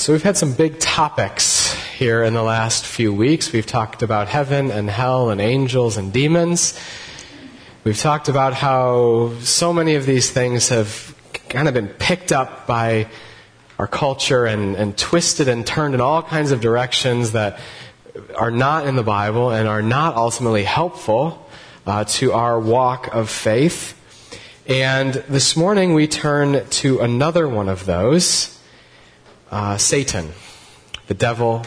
So we've had some big topics here in the last few weeks. We've talked about heaven and hell and angels and demons. We've talked about how so many of these things have kind of been picked up by our culture and twisted and turned in all kinds of directions that are not in the Bible and are not ultimately helpful to our walk of faith. And this morning we turn to another one of those, Satan, the devil.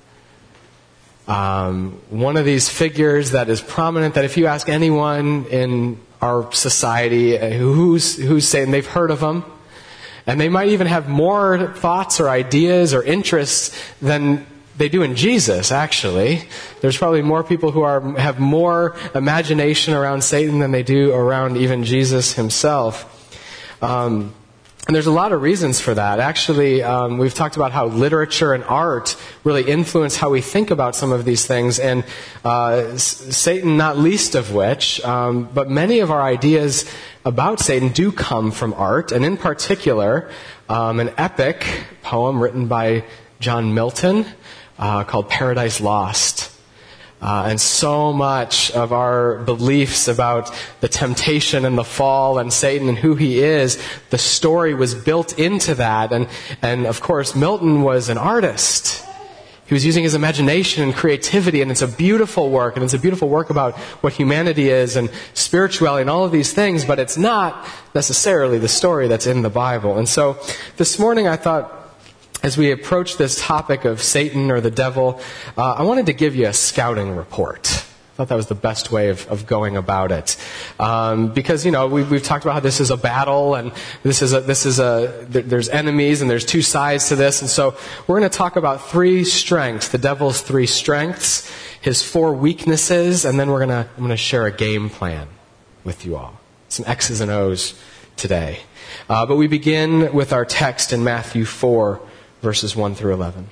One of these figures that is prominent, that if you ask anyone in our society who's Satan, they've heard of him. And they might even have more thoughts or ideas or interests than they do in Jesus, actually. There's probably more people who have more imagination around Satan than they do around even Jesus himself. And there's a lot of reasons for that. Actually, we've talked about how literature and art really influence how we think about some of these things, and Satan not least of which, but many of our ideas about Satan do come from art, and in particular, an epic poem written by John Milton called Paradise Lost. And so much of our beliefs about the temptation and the fall and Satan and who he is, the story was built into that. And of course, Milton was an artist. He was using his imagination and creativity, and it's a beautiful work, and it's a beautiful work about what humanity is and spirituality and all of these things, but it's not necessarily the story that's in the Bible. And so this morning I thought, as we approach this topic of Satan or the devil, I wanted to give you a scouting report. I thought that was the best way of going about it, because we've talked about how this is a battle, and there's enemies, and there's two sides to this, and so we're going to talk about three strengths: the devil's three strengths, his four weaknesses, and then I'm going to share a game plan with you all, some X's and O's today. But we begin with our text in Matthew 4. Verses 1 through 11.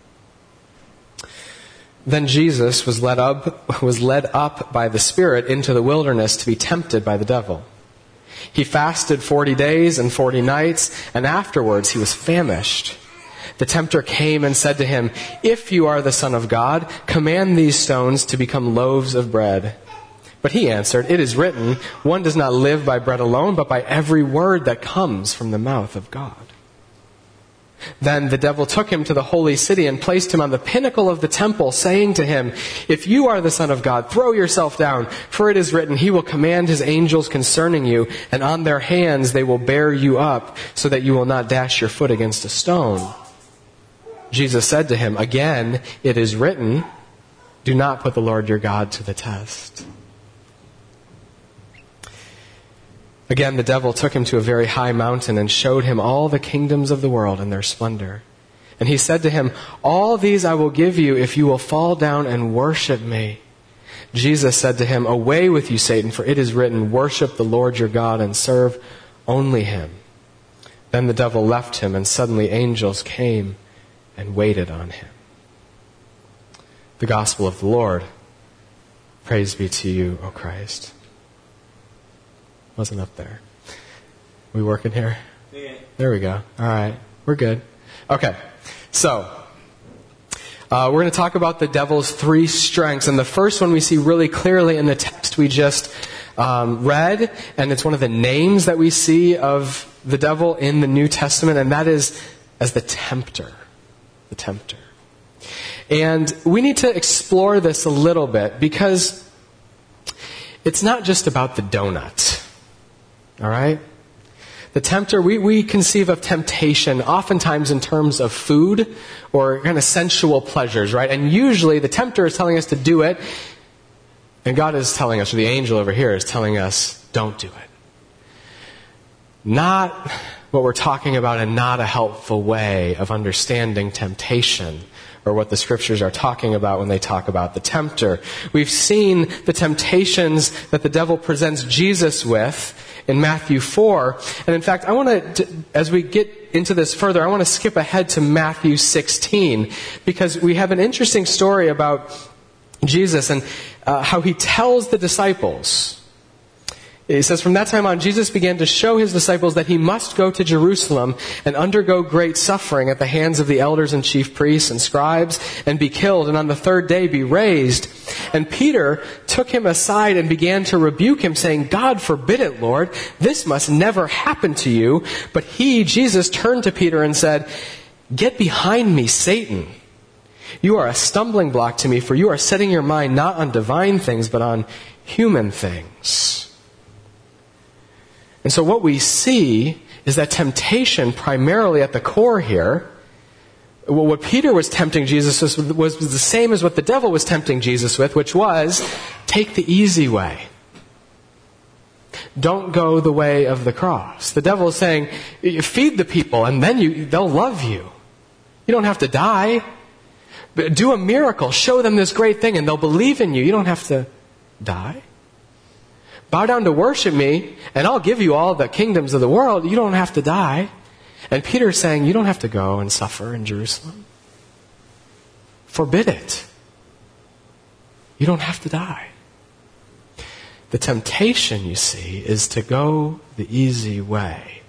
Then Jesus was led up by the Spirit into the wilderness to be tempted by the devil. He fasted 40 days and 40 nights, and afterwards he was famished. The tempter came and said to him, "If you are the Son of God, command these stones to become loaves of bread." But he answered, "It is written, one does not live by bread alone, but by every word that comes from the mouth of God." Then the devil took him to the holy city and placed him on the pinnacle of the temple, saying to him, "If you are the Son of God, throw yourself down, for it is written, he will command his angels concerning you, and on their hands they will bear you up, so that you will not dash your foot against a stone." Jesus said to him, "Again, it is written, do not put the Lord your God to the test." Again, the devil took him to a very high mountain and showed him all the kingdoms of the world and their splendor. And he said to him, "All these I will give you if you will fall down and worship me." Jesus said to him, "Away with you, Satan, for it is written, worship the Lord your God and serve only him." Then the devil left him, and suddenly angels came and waited on him. The gospel of the Lord. Praise be to you, O Christ. Wasn't up there. We working here? Yeah. There we go. All right. We're good. Okay. So, we're going to talk about the devil's three strengths. And the first one we see really clearly in the text we just read. And it's one of the names that we see of the devil in the New Testament. And that is as the tempter. The tempter. And we need to explore this a little bit, because it's not just about the donut. All right? The tempter, we conceive of temptation oftentimes in terms of food or kind of sensual pleasures, right? And usually the tempter is telling us to do it, and God is telling us, or the angel over here is telling us, don't do it. Not what we're talking about, and not a helpful way of understanding temptation, or what the scriptures are talking about when they talk about the tempter. We've seen the temptations that the devil presents Jesus with in Matthew 4. And in fact, I want to, as we get into this further, I want to skip ahead to Matthew 16, because we have an interesting story about Jesus and how he tells the disciples It says, from that time on, Jesus began to show his disciples that he must go to Jerusalem and undergo great suffering at the hands of the elders and chief priests and scribes and be killed and on the third day be raised. And Peter took him aside and began to rebuke him, saying, God forbid it, Lord. This must never happen to you. But he, Jesus, turned to Peter and said, Get behind me, Satan. You are a stumbling block to me, for you are setting your mind not on divine things, but on human things. And so what we see is that temptation primarily at the core here, what Peter was tempting Jesus with was the same as what the devil was tempting Jesus with, which was, take the easy way. Don't go the way of the cross. The devil is saying, feed the people and then they'll love you. You don't have to die. But do a miracle. Show them this great thing and they'll believe in you. You don't have to die. Bow down to worship me, and I'll give you all the kingdoms of the world. You don't have to die. And Peter's saying, you don't have to go and suffer in Jerusalem. Forbid it. You don't have to die. The temptation, you see, is to go the easy way.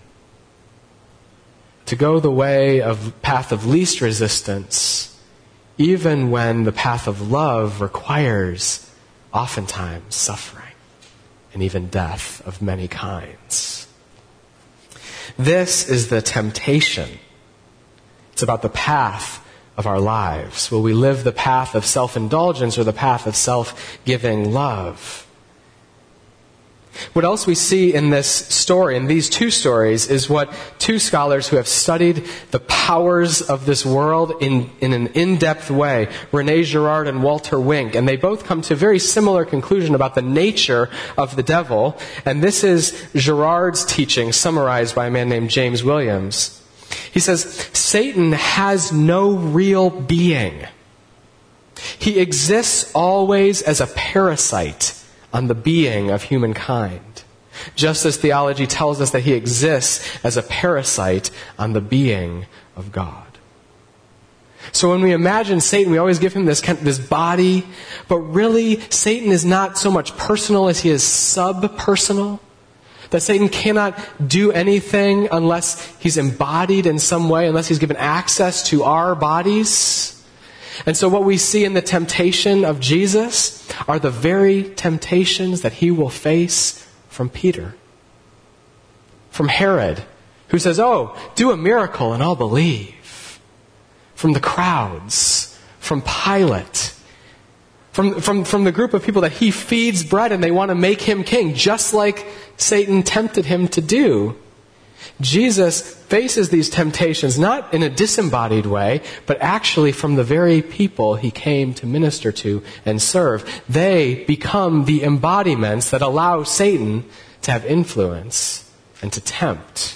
To go the way of path of least resistance, even when the path of love requires oftentimes suffering. And even death of many kinds. This is the temptation. It's about the path of our lives. Will we live the path of self-indulgence or the path of self-giving love? What else we see in this story, in these two stories, is what two scholars who have studied the powers of this world in an in-depth way, René Girard and Walter Wink, and they both come to a very similar conclusion about the nature of the devil. And this is Girard's teaching summarized by a man named James Williams. He says, Satan has no real being. He exists always as a parasite on the being of humankind, just as theology tells us that he exists as a parasite on the being of God. So when we imagine Satan, we always give him this body, but really Satan is not so much personal as he is sub-personal. That Satan cannot do anything unless he's embodied in some way, unless he's given access to our bodies. And so what we see in the temptation of Jesus are the very temptations that he will face from Peter. From Herod, who says, do a miracle and I'll believe. From the crowds, from Pilate, from the group of people that he feeds bread and they want to make him king, just like Satan tempted him to do. Jesus faces these temptations not in a disembodied way, but actually from the very people he came to minister to and serve. They become the embodiments that allow Satan to have influence and to tempt.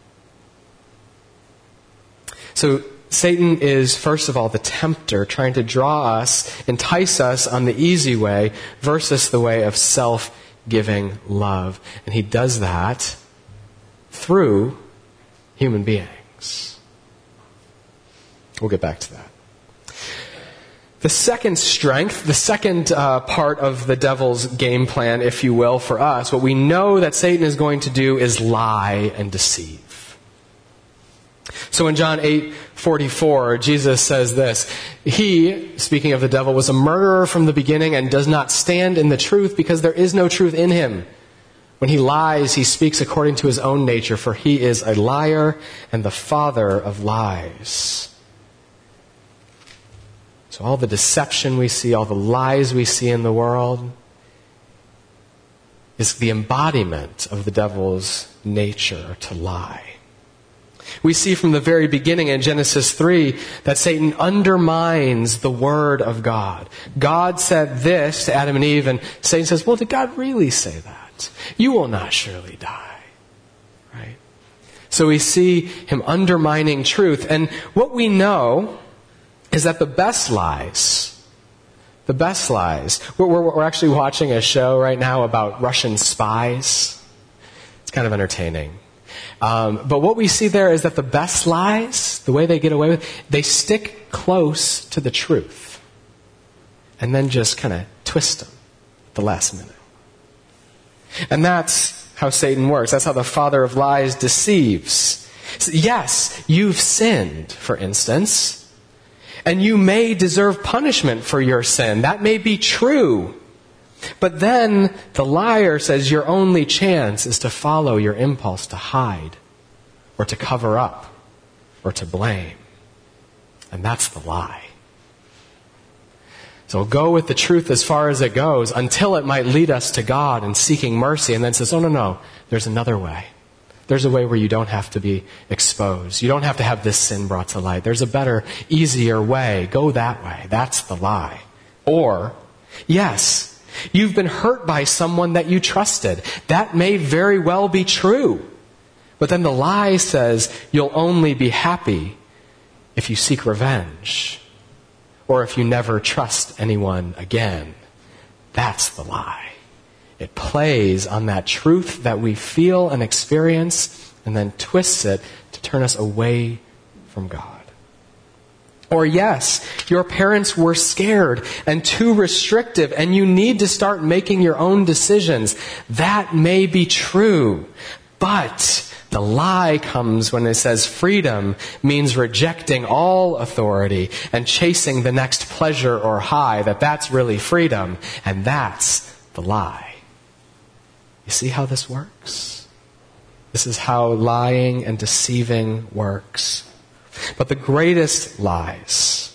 So Satan is, first of all, the tempter, trying to draw us, entice us on the easy way versus the way of self-giving love. And he does that through human beings. We'll get back to that. The second strength, the second part of the devil's game plan, if you will, for us, what we know that Satan is going to do is lie and deceive. So in John 8:44, Jesus says this, he, speaking of the devil, was a murderer from the beginning and does not stand in the truth because there is no truth in him. When he lies, he speaks according to his own nature, for he is a liar and the father of lies. So all the deception we see, all the lies we see in the world is the embodiment of the devil's nature to lie. We see from the very beginning in Genesis 3 that Satan undermines the Word of God. God said this to Adam and Eve, and Satan says, well, did God really say that? You will not surely die. Right? So we see him undermining truth. And what we know is that the best lies, we're actually watching a show right now about Russian spies. It's kind of entertaining. But what we see there is that the best lies, the way they get away with, they stick close to the truth and then just kind of twist them at the last minute. And that's how Satan works. That's how the father of lies deceives. Yes, you've sinned, for instance, and you may deserve punishment for your sin. That may be true. But then the liar says your only chance is to follow your impulse to hide, or to cover up, or to blame. And that's the lie. So go with the truth as far as it goes until it might lead us to God and seeking mercy, and then says, oh, no, there's another way. There's a way where you don't have to be exposed. You don't have to have this sin brought to light. There's a better, easier way. Go that way. That's the lie. Or, yes, you've been hurt by someone that you trusted. That may very well be true. But then the lie says you'll only be happy if you seek revenge, or if you never trust anyone again. That's the lie. It plays on that truth that we feel and experience and then twists it to turn us away from God. Or yes, your parents were scared and too restrictive and you need to start making your own decisions. That may be true, but the lie comes when it says freedom means rejecting all authority and chasing the next pleasure or high, that's really freedom, and that's the lie. You see how this works? This is how lying and deceiving works. But the greatest lies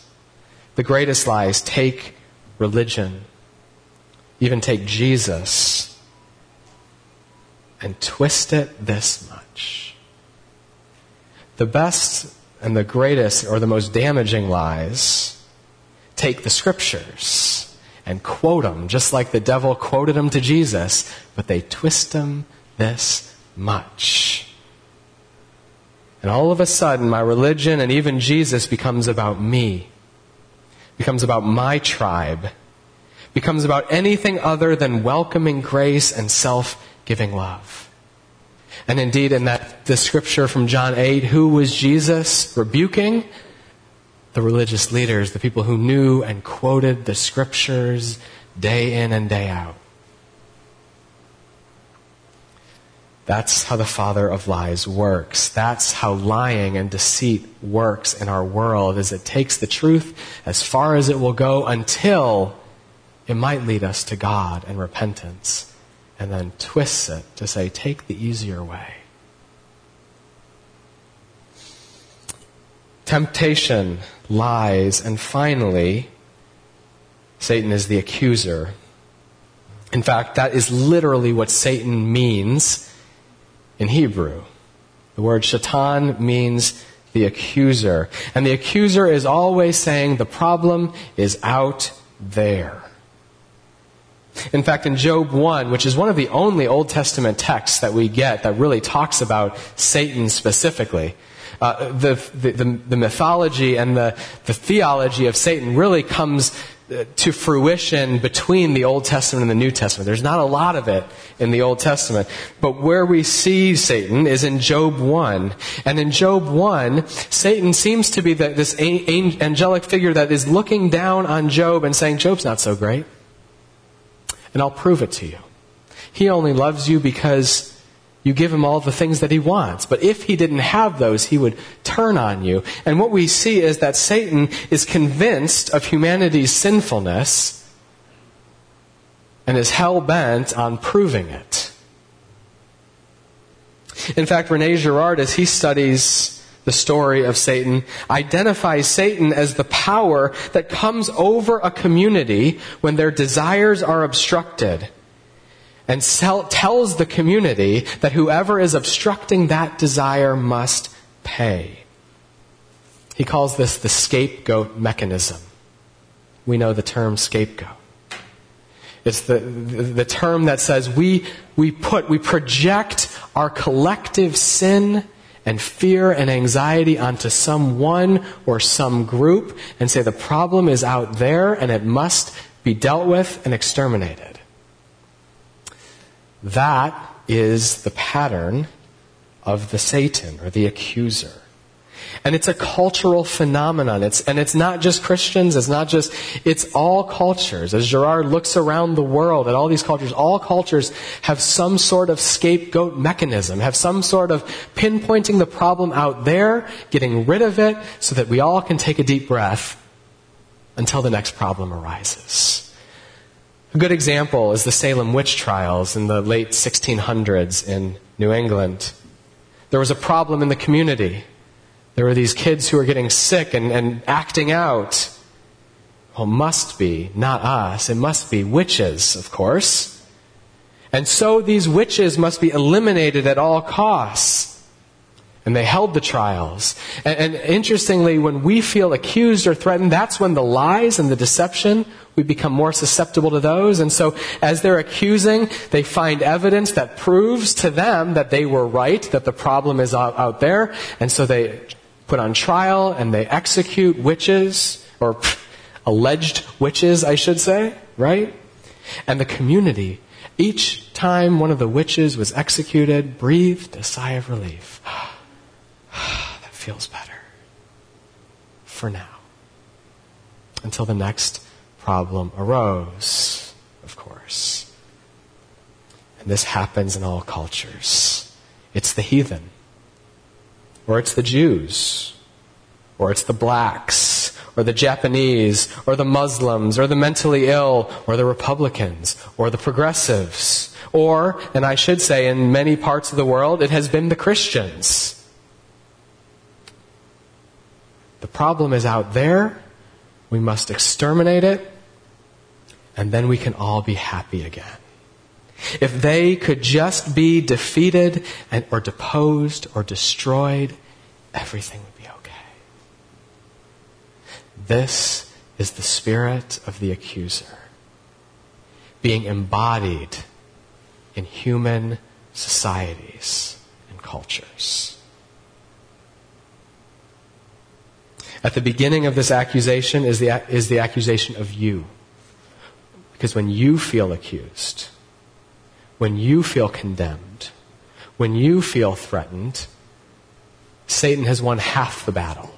take religion, even take Jesus, and twist it this much. The best and the greatest, or the most damaging lies, take the scriptures and quote them, just like the devil quoted them to Jesus, but they twist them this much. And all of a sudden, my religion and even Jesus becomes about me, becomes about my tribe, becomes about anything other than welcoming grace and self-giving love. And indeed, in the scripture from John 8, who was Jesus rebuking? The religious leaders, the people who knew and quoted the scriptures day in and day out. That's how the father of lies works. That's how lying and deceit works in our world, is it takes the truth as far as it will go until it might lead us to God and repentance, and then twists it to say, take the easier way. Temptation, lies, and finally, Satan is the accuser. In fact, that is literally what Satan means in Hebrew. The word shaitan means the accuser. And the accuser is always saying the problem is out there. In fact, in Job 1, which is one of the only Old Testament texts that we get that really talks about Satan specifically, the mythology and the theology of Satan really comes to fruition between the Old Testament and the New Testament. There's not a lot of it in the Old Testament. But where we see Satan is in Job 1. And in Job 1, Satan seems to be this angelic figure that is looking down on Job and saying, Job's not so great. And I'll prove it to you. He only loves you because you give him all the things that he wants. But if he didn't have those, he would turn on you. And what we see is that Satan is convinced of humanity's sinfulness and is hell-bent on proving it. In fact, René Girard, as he studies the story of Satan, identifies Satan as the power that comes over a community when their desires are obstructed, and tells the community that whoever is obstructing that desire must pay. He calls this the scapegoat mechanism. We know the term scapegoat. It's the term that says we project our collective sin and fear and anxiety onto someone or some group and say the problem is out there and it must be dealt with and exterminated. That is the pattern of the Satan, or the accuser. And it's a cultural phenomenon. It's not just Christians. It's all cultures. As Girard looks around the world at all these cultures, all cultures have some sort of scapegoat mechanism, have some sort of pinpointing the problem out there, getting rid of it so that we all can take a deep breath until the next problem arises. A good example is the Salem witch trials in the late 1600s in New England. There was a problem in the community. There were these kids who were getting sick and acting out. Well, it must be not us. It must be witches, of course. And so these witches must be eliminated at all costs. And they held the trials. And interestingly, when we feel accused or threatened, that's when the lies and the deception, we become more susceptible to those. And so as they're accusing, they find evidence that proves to them that they were right, that the problem is out there. And so they put on trial and they execute witches, or alleged witches, I should say, right? And the community, each time one of the witches was executed, breathed a sigh of relief. That feels better. For now. Until the next problem arose, of course. And this happens in all cultures. It's the heathen. Or it's the Jews, or it's the blacks, or the Japanese, or the Muslims, or the mentally ill, or the Republicans, or the progressives. Or, and I should say in many parts of the world, it has been the Christians. The problem is out there. We must exterminate it, and then we can all be happy again. If they could just be defeated or deposed or destroyed, everything would be okay. This is the spirit of the accuser, being embodied in human societies and cultures. At the beginning of this accusation is the accusation of you. Because when you feel accused, when you feel condemned, when you feel threatened, Satan has won half the battle.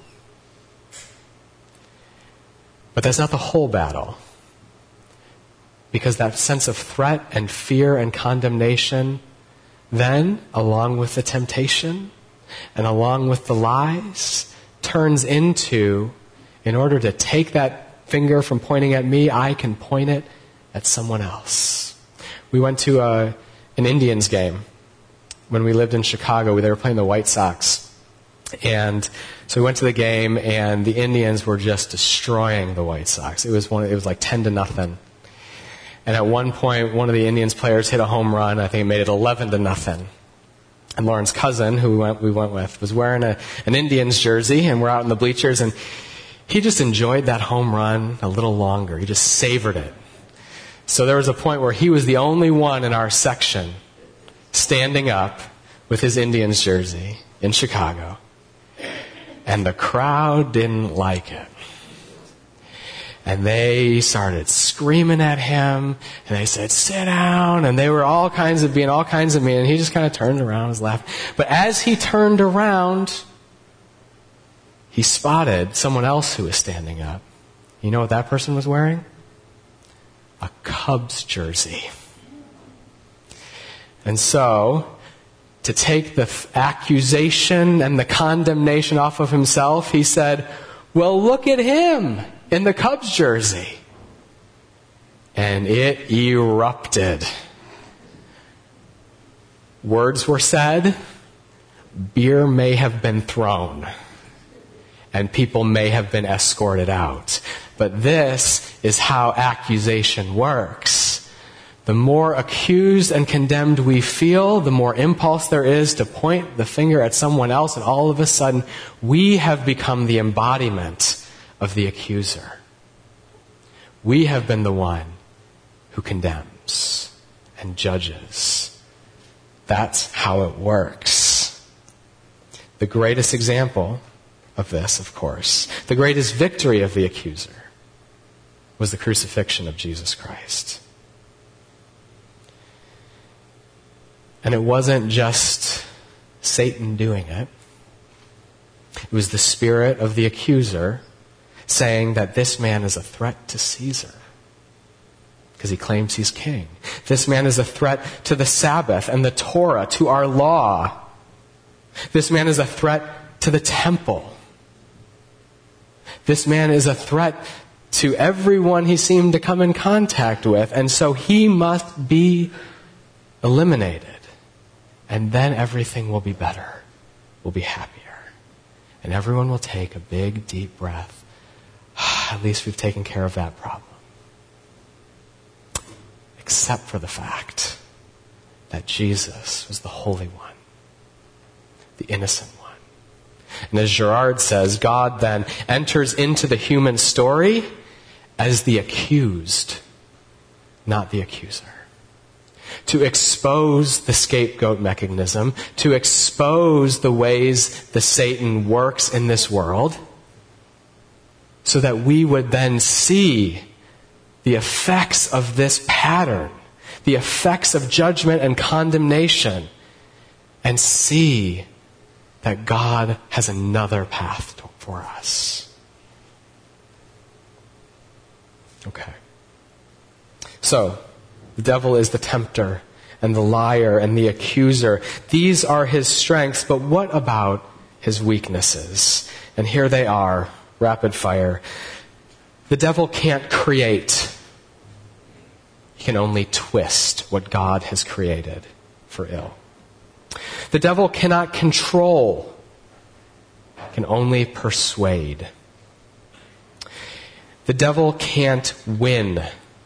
But that's not the whole battle. Because that sense of threat and fear and condemnation, then, along with the temptation and along with the lies, turns into, in order to take that finger from pointing at me, I can point it at someone else. We went to an Indians game when we lived in Chicago. They were playing the White Sox. And so we went to the game, and the Indians were just destroying the White Sox. It was like 10-0. And at one point, one of the Indians players hit a home run. I think it made it 11-0. And Lauren's cousin, who we went with, was wearing an Indians jersey, and we're out in the bleachers, and he just enjoyed that home run a little longer. He just savored it. So there was a point where he was the only one in our section standing up with his Indians jersey in Chicago. And the crowd didn't like it. And they started screaming at him, and they said, "Sit down," and they were being all kinds of mean, and he just kind of turned around and was laughing. But as he turned around, he spotted someone else who was standing up. You know what that person was wearing? A Cubs jersey. And so, to take the accusation and the condemnation off of himself, he said, "Well, look at him in the Cubs jersey." And it erupted. Words were said, beer may have been thrown, and people may have been escorted out. But this is how accusation works. The more accused and condemned we feel, the more impulse there is to point the finger at someone else, and all of a sudden, we have become the embodiment of the accuser. We have been the one who condemns and judges. That's how it works. The greatest example of this, of course, the greatest victory of the accuser was the crucifixion of Jesus Christ. And it wasn't just Satan doing it. It was the spirit of the accuser saying that this man is a threat to Caesar because he claims he's king. This man is a threat to the Sabbath and the Torah, to our law. This man is a threat to the temple. This man is a threat to everyone he seemed to come in contact with, and so he must be eliminated. And then everything will be better. We'll be happier. And everyone will take a big, deep breath. At least we've taken care of that problem. Except for the fact that Jesus was the Holy One, the innocent one. And as Girard says, God then enters into the human story as the accused, not the accuser. To expose the scapegoat mechanism, to expose the ways that Satan works in this world, so that we would then see the effects of this pattern, the effects of judgment and condemnation, and see that God has another path for us. Okay. So, the devil is the tempter and the liar and the accuser. These are his strengths, but what about his weaknesses? And here they are, rapid fire. The devil can't create. He can only twist what God has created for ill. The devil cannot control. He can only persuade. The devil can't win.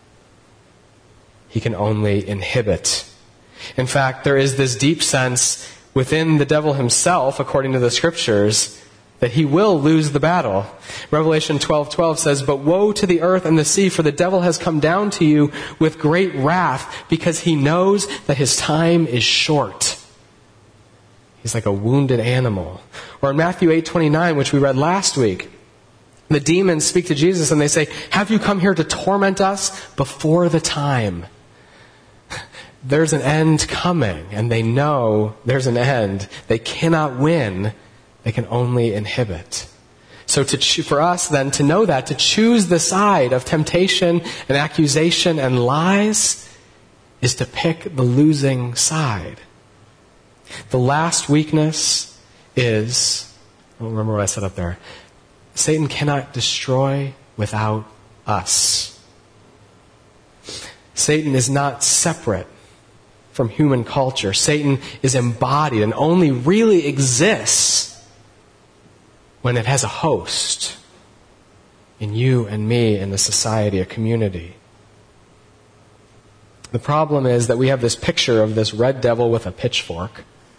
He can only inhibit. In fact, there is this deep sense within the devil himself, according to the Scriptures, that he will lose the battle. Revelation 12:12 says, "But woe to the earth and the sea, for the devil has come down to you with great wrath, because he knows that his time is short." He's like a wounded animal. Or in Matthew 8:29, which we read last week, the demons speak to Jesus and they say, "Have you come here to torment us before the time?" There's an end coming, and they know there's an end. They cannot win. They can only inhibit. So for us then to know that, to choose the side of temptation and accusation and lies, is to pick the losing side. The last weakness is, I don't remember what I said up there, Satan cannot destroy without us. Satan is not separate from human culture. Satan is embodied and only really exists when it has a host in you and me, in the society, a community. The problem is that we have this picture of this red devil with a pitchfork.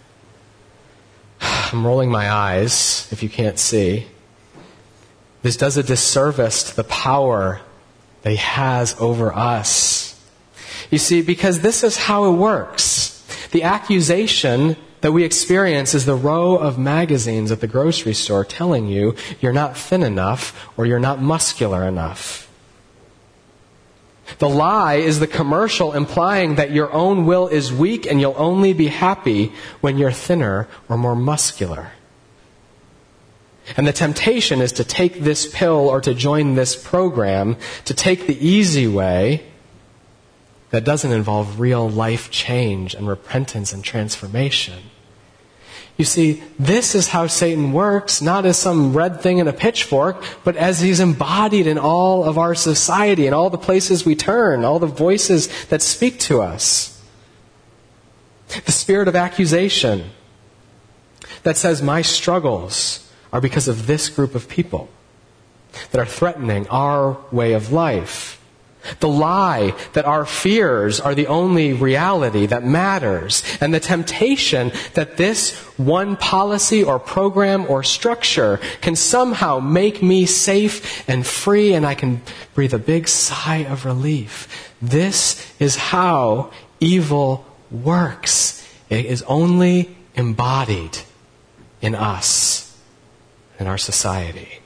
I'm rolling my eyes, if you can't see. This does a disservice to the power that he has over us. You see, because this is how it works. The accusation that we experience is the row of magazines at the grocery store telling you you're not thin enough or you're not muscular enough. The lie is the commercial implying that your own will is weak and you'll only be happy when you're thinner or more muscular. And the temptation is to take this pill or to join this program, to take the easy way that doesn't involve real life change and repentance and transformation. You see, this is how Satan works, not as some red thing in a pitchfork, but as he's embodied in all of our society, in all the places we turn, all the voices that speak to us. The spirit of accusation that says my struggles are because of this group of people that are threatening our way of life. The lie that our fears are the only reality that matters. And the temptation that this one policy or program or structure can somehow make me safe and free and I can breathe a big sigh of relief. This is how evil works. It is only embodied in us, in our society.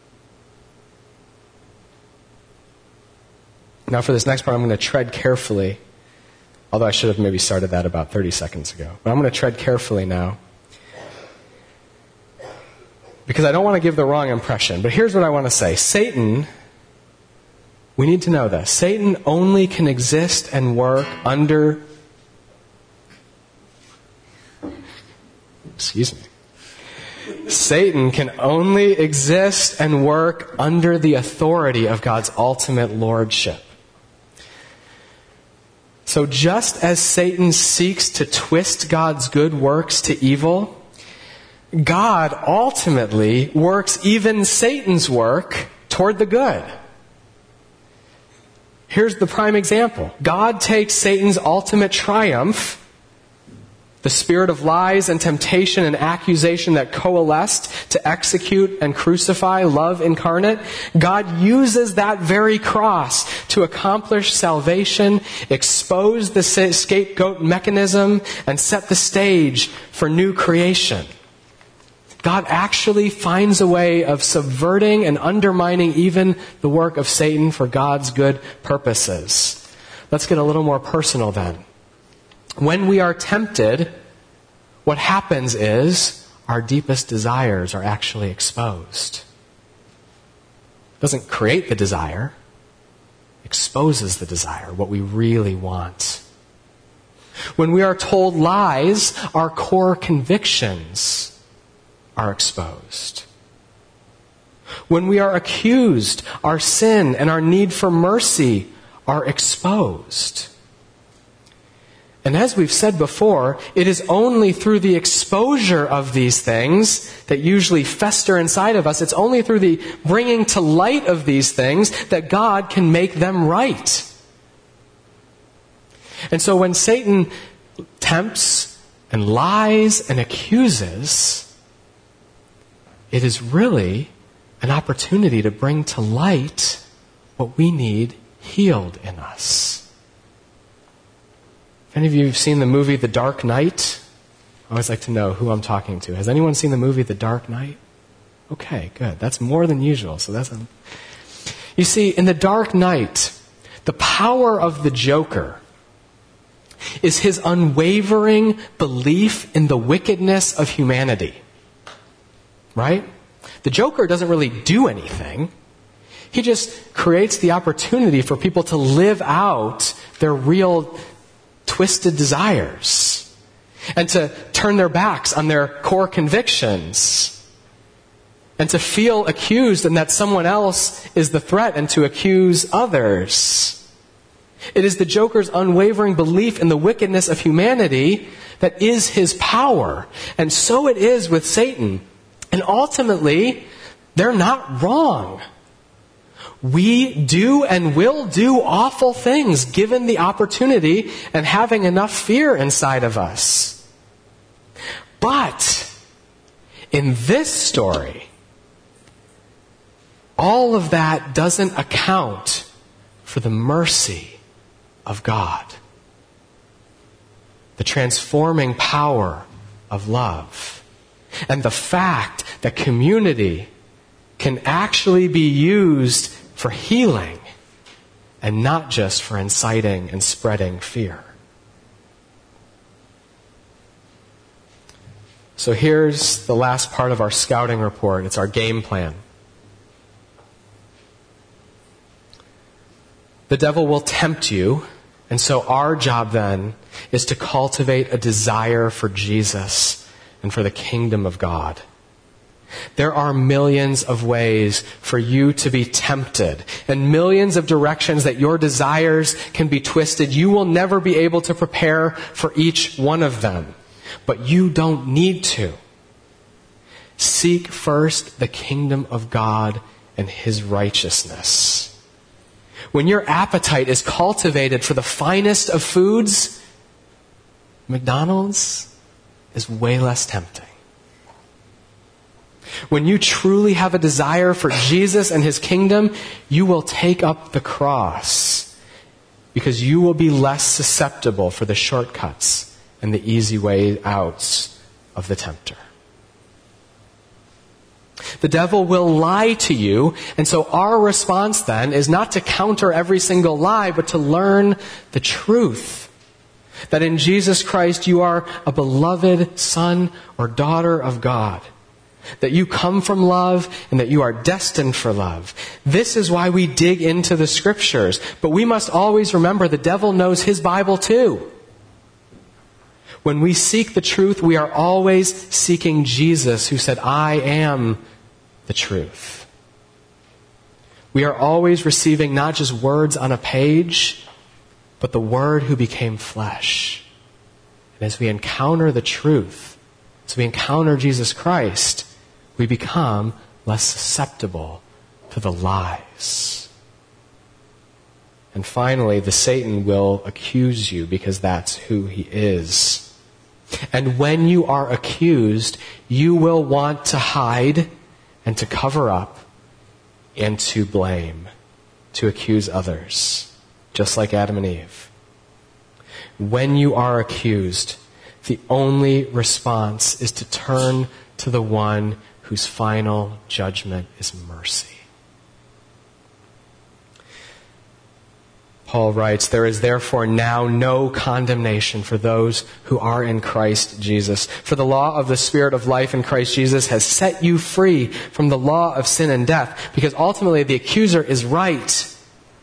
Now for this next part, I'm going to tread carefully, although I should have maybe started that about 30 seconds ago. But I'm going to tread carefully now. because I don't want to give the wrong impression. But here's what I want to say. Satan, we need to know this. Satan only can exist and work under... Satan can only exist and work under the authority of God's ultimate lordship. So just as Satan seeks to twist God's good works to evil, God ultimately works even Satan's work toward the good. Here's the prime example. God takes Satan's ultimate triumph, the spirit of lies and temptation and accusation that coalesced to execute and crucify love incarnate. God uses that very cross to accomplish salvation, expose the scapegoat mechanism, and set the stage for new creation. God actually finds a way of subverting and undermining even the work of Satan for God's good purposes. Let's get a little more personal then. When we are tempted, what happens is our deepest desires are actually exposed. It doesn't create the desire, it exposes the desire, what we really want. When we are told lies, our core convictions are exposed. When we are accused, our sin and our need for mercy are exposed. And as we've said before, it is only through the exposure of these things that usually fester inside of us. It's only through the bringing to light of these things that God can make them right. And so when Satan tempts and lies and accuses, it is really an opportunity to bring to light what we need healed in us. If any of you have seen the movie The Dark Knight, I always like to know who I'm talking to. Has anyone seen the movie The Dark Knight? Okay, good. That's more than usual. You see, in The Dark Knight, the power of the Joker is his unwavering belief in the wickedness of humanity. Right? The Joker doesn't really do anything. He just creates the opportunity for people to live out their real twisted desires and to turn their backs on their core convictions and to feel accused and that someone else is the threat and to accuse others. It is the Joker's unwavering belief in the wickedness of humanity that is his power. And so it is with Satan. And ultimately, they're not wrong. We do and will do awful things given the opportunity and having enough fear inside of us. But in this story, all of that doesn't account for the mercy of God, the transforming power of love, and the fact that community can actually be used for healing and not just for inciting and spreading fear. So here's the last part of our scouting report. It's our game plan. The devil will tempt you, and so our job then is to cultivate a desire for Jesus and for the kingdom of God. There are millions of ways for you to be tempted and millions of directions that your desires can be twisted. You will never be able to prepare for each one of them, but you don't need to. Seek first the kingdom of God and His righteousness. When your appetite is cultivated for the finest of foods, McDonald's is way less tempting. When you truly have a desire for Jesus and His kingdom, you will take up the cross because you will be less susceptible for the shortcuts and the easy way outs of the tempter. The devil will lie to you, and so our response then is not to counter every single lie, but to learn the truth. That in Jesus Christ you are a beloved son or daughter of God, that you come from love and that you are destined for love. This is why we dig into the Scriptures. But we must always remember the devil knows his Bible too. When we seek the truth, we are always seeking Jesus, who said, I am the truth. We are always receiving not just words on a page, but the Word who became flesh. And as we encounter the truth, as we encounter Jesus Christ, we become less susceptible to the lies. And finally, the Satan will accuse you because that's who he is. And when you are accused, you will want to hide and to cover up and to blame, to accuse others, just like Adam and Eve. When you are accused, the only response is to turn to the one whose final judgment is mercy. Paul writes, there is therefore now no condemnation for those who are in Christ Jesus. For the law of the Spirit of life in Christ Jesus has set you free from the law of sin and death. Because ultimately the accuser is right.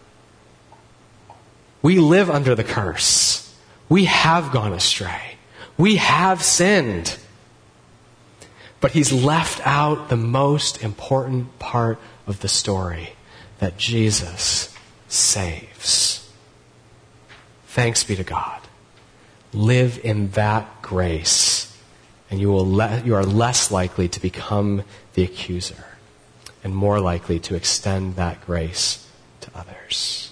We live under the curse. We have gone astray. We have sinned. But he's left out the most important part of the story, that Jesus saves. Thanks be to God. Live in that grace, and you are less likely to become the accuser and more likely to extend that grace to others.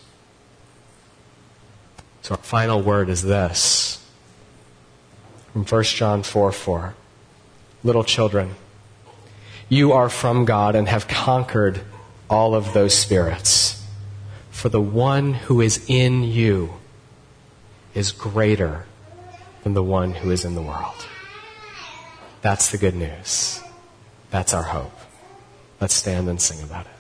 So our final word is this, from 1 John 4:4. Little children, you are from God and have conquered all of those spirits. For the one who is in you is greater than the one who is in the world. That's the good news. That's our hope. Let's stand and sing about it.